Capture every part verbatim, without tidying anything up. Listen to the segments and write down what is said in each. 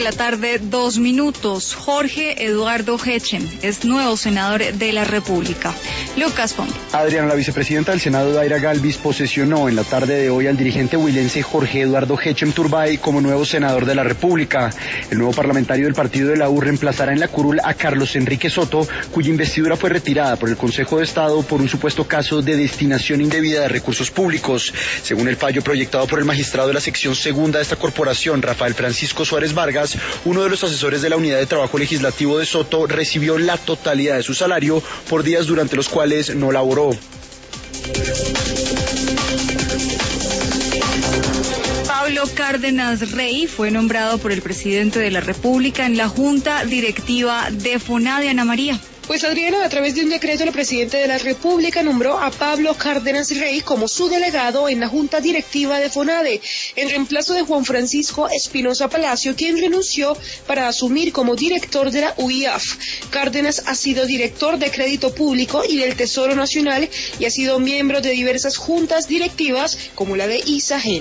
la tarde, dos minutos. Jorge Eduardo Hechem es nuevo senador de la República. Lucas Pombo. Adriana, la vicepresidenta del Senado, Daira Galvis, posesionó en la tarde de hoy al dirigente huilense Jorge Eduardo Hechem Turbay como nuevo senador de la República. El nuevo parlamentario del partido de la U reemplazará en la curul a Carlos Enrique Soto, cuya investidura fue retirada por el Consejo de Estado por un supuesto caso de destinación indebida de recursos públicos. Según el fallo proyectado por el magistrado de la sección segunda de esta corporación, Rafael Francisco Suárez Vargas, uno de los asesores de la Unidad de Trabajo Legislativo de Soto recibió la totalidad de su salario por días durante los cuales no laboró. Pablo Cárdenas Rey fue nombrado por el presidente de la República en la Junta Directiva de FONADE. Ana María. Pues Adriana, a través de un decreto, el presidente de la República nombró a Pablo Cárdenas Rey como su delegado en la Junta Directiva de FONADE, en reemplazo de Juan Francisco Espinosa Palacio, quien renunció para asumir como director de la U I A F. Cárdenas ha sido director de Crédito Público y del Tesoro Nacional y ha sido miembro de diversas juntas directivas, como la de ISAGEN.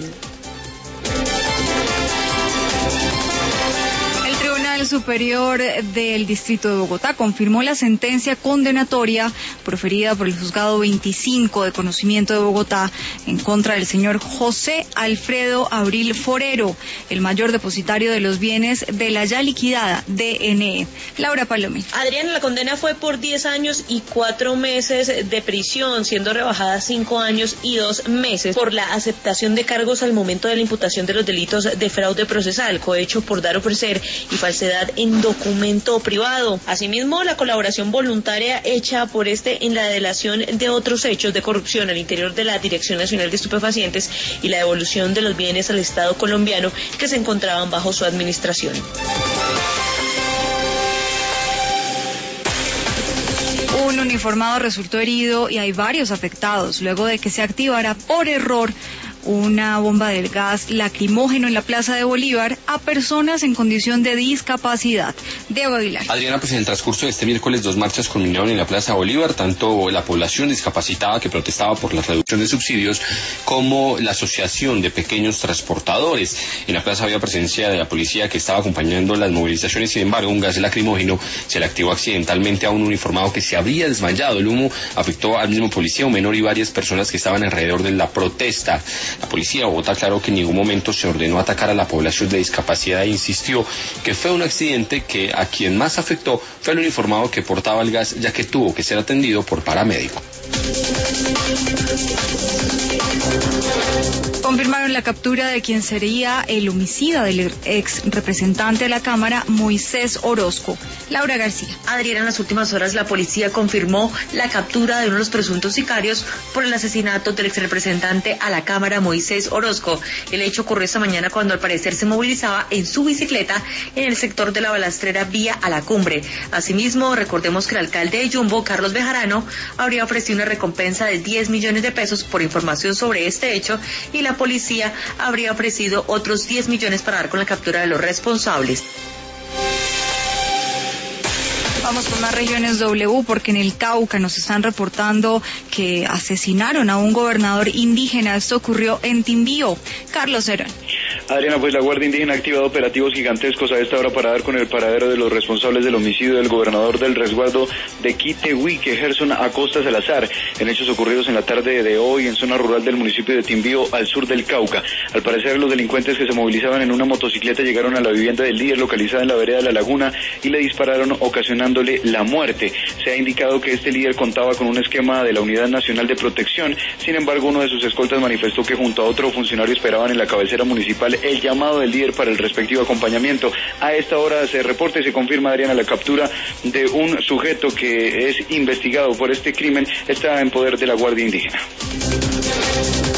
El Superior del Distrito de Bogotá confirmó la sentencia condenatoria proferida por el Juzgado veinticinco de Conocimiento de Bogotá en contra del señor José Alfredo Abril Forero, el mayor depositario de los bienes de la ya liquidada D N E. Laura Palomí. Adriana, la condena fue por diez años y cuatro meses de prisión, siendo rebajada cinco años y dos meses por la aceptación de cargos al momento de la imputación de los delitos de fraude procesal, cohecho por dar, ofrecer y falsedad en documento privado. Asimismo, la colaboración voluntaria hecha por este en la delación de otros hechos de corrupción al interior de la Dirección Nacional de Estupefacientes y la devolución de los bienes al Estado colombiano que se encontraban bajo su administración. Un uniformado resultó herido y hay varios afectados luego de que se activara por error una bomba de gas lacrimógeno en la Plaza de Bolívar a personas en condición de discapacidad. Diego Aguilar. Adriana, pues en el transcurso de este miércoles dos marchas culminaron en la Plaza de Bolívar, tanto la población discapacitada que protestaba por la reducción de subsidios como la Asociación de Pequeños Transportadores. En la plaza había presencia de la policía que estaba acompañando las movilizaciones. Sin embargo, un gas lacrimógeno se le activó accidentalmente a un uniformado que se habría desmayado. El humo afectó al mismo policía, un menor y varias personas que estaban alrededor de la protesta. La policía de Bogotá aclaró que en ningún momento se ordenó atacar a la población de discapacidad e insistió que fue un accidente que a quien más afectó fue el uniformado que portaba el gas, ya que tuvo que ser atendido por paramédico. Confirmaron la captura de quien sería el homicida del ex representante de la Cámara, Moisés Orozco. Laura García. Adriana, en las últimas horas la policía confirmó la captura de uno de los presuntos sicarios por el asesinato del ex representante a la Cámara, Moisés Orozco. El hecho ocurrió esta mañana cuando al parecer se movilizaba en su bicicleta en el sector de la balastrera vía a la Cumbre. Asimismo, recordemos que el alcalde de Yumbo, Carlos Bejarano, habría ofrecido una recompensa de diez millones de pesos por información sobre este hecho y la policía habría ofrecido otros diez millones para dar con la captura de los responsables. Vamos con más regiones W, porque en el Cauca nos están reportando que asesinaron a un gobernador indígena. Esto ocurrió en Timbío. Carlos Herón. Adriana, pues la Guardia Indígena ha activado operativos gigantescos a esta hora para dar con el paradero de los responsables del homicidio del gobernador del resguardo de Quitehuique, Gerson Acosta Salazar, en hechos ocurridos en la tarde de hoy en zona rural del municipio de Timbío, al sur del Cauca. Al parecer, los delincuentes que se movilizaban en una motocicleta llegaron a la vivienda del líder localizada en la vereda de La Laguna y le dispararon, ocasionándole la muerte. Se ha indicado que este líder contaba con un esquema de la Unidad Nacional de Protección. Sin embargo, uno de sus escoltas manifestó que junto a otro funcionario esperaban en la cabecera municipal el llamado del líder para el respectivo acompañamiento. A esta hora se reporta y se confirma, Adriana, la captura de un sujeto que es investigado por este crimen. Está en poder de la Guardia Indígena.